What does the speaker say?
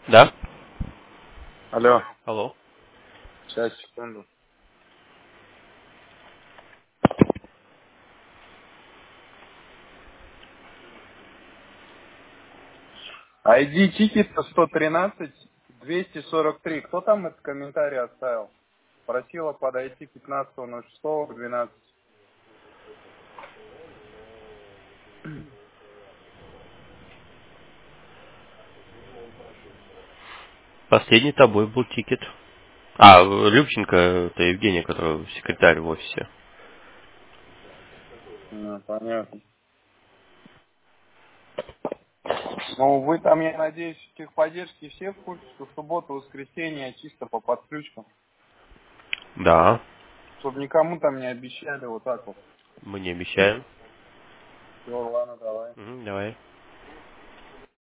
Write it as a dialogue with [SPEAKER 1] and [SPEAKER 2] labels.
[SPEAKER 1] Да?
[SPEAKER 2] Алло,
[SPEAKER 1] Алло.
[SPEAKER 2] сейчас, секунду. ID тикета 113-243. Кто там этот комментарий оставил? Просила подойти 15.06 к 12.
[SPEAKER 1] Последний тобой был тикет. А, Любченко, это Евгения, которая секретарь в офисе.
[SPEAKER 2] Понятно. Ну, вы там, я надеюсь, в техподдержке все в курсе, что суббота, воскресенье чисто по подключкам.
[SPEAKER 1] Да,
[SPEAKER 2] Чтобы никому там не обещали вот так вот.
[SPEAKER 1] мы не обещаем.
[SPEAKER 2] Все, ладно, давай.
[SPEAKER 1] Давай.